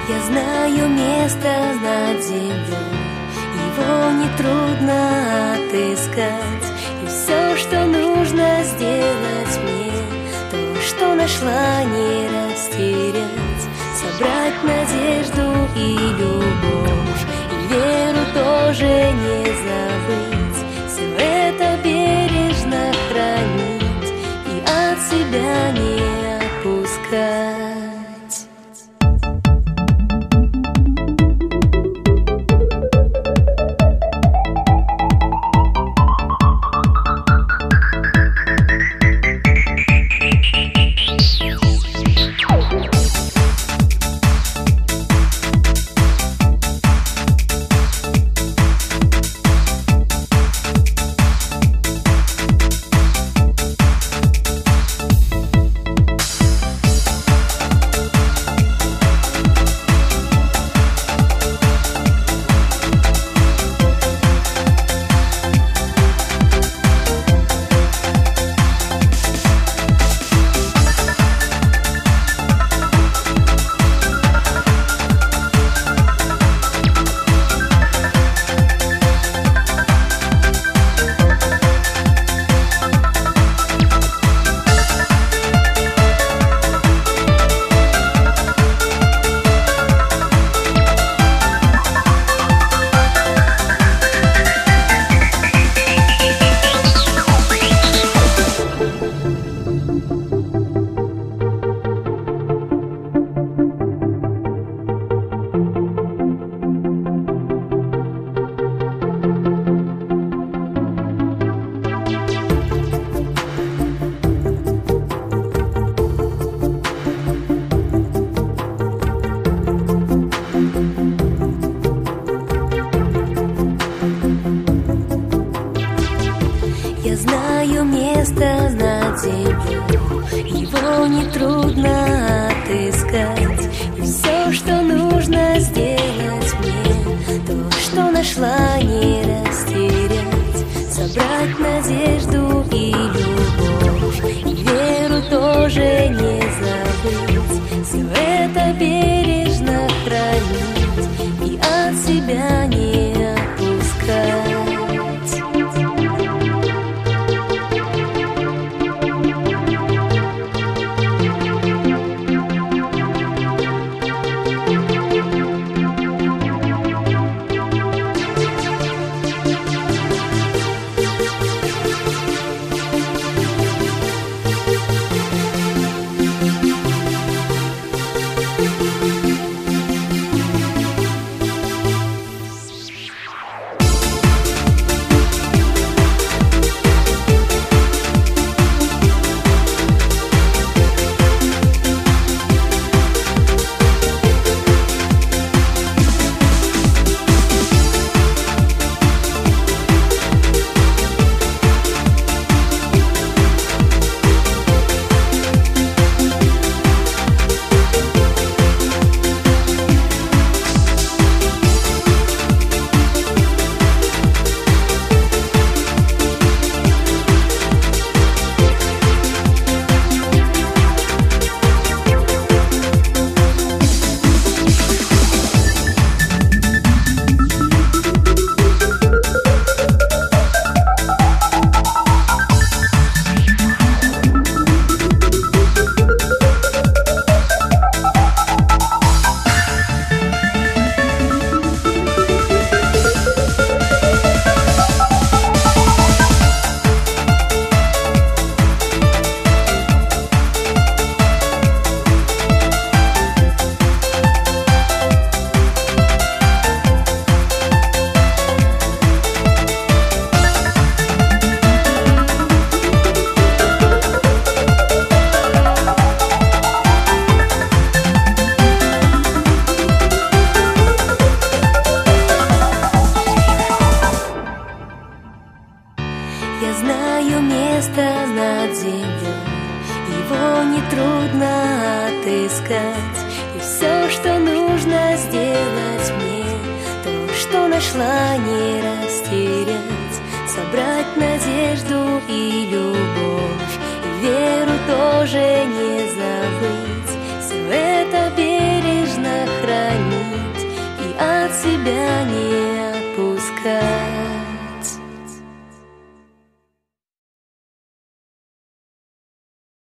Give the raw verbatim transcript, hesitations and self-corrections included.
Я знаю место над землей, его нетрудно отыскать. И все, что нужно сделать мне, то, что нашла, не растерять. Собрать надежду и любовь, и веру тоже не забыть. Все это бережно хранить и от себя не отпускать. Я знаю место над землей, его нетрудно отыскать. И все, что нужно сделать мне, то, что нашла, не растерять. Собрать надежду и любовь, и веру тоже не забыть. Все это бережно хранить и от себя не отпускать. Я знаю место над землей, его нетрудно отыскать. И все, что нужно сделать мне, то, что нашла, не растерять. Собрать надежду и любовь, и веру тоже не забыть. Все это бережно хранить тебя не отпускать.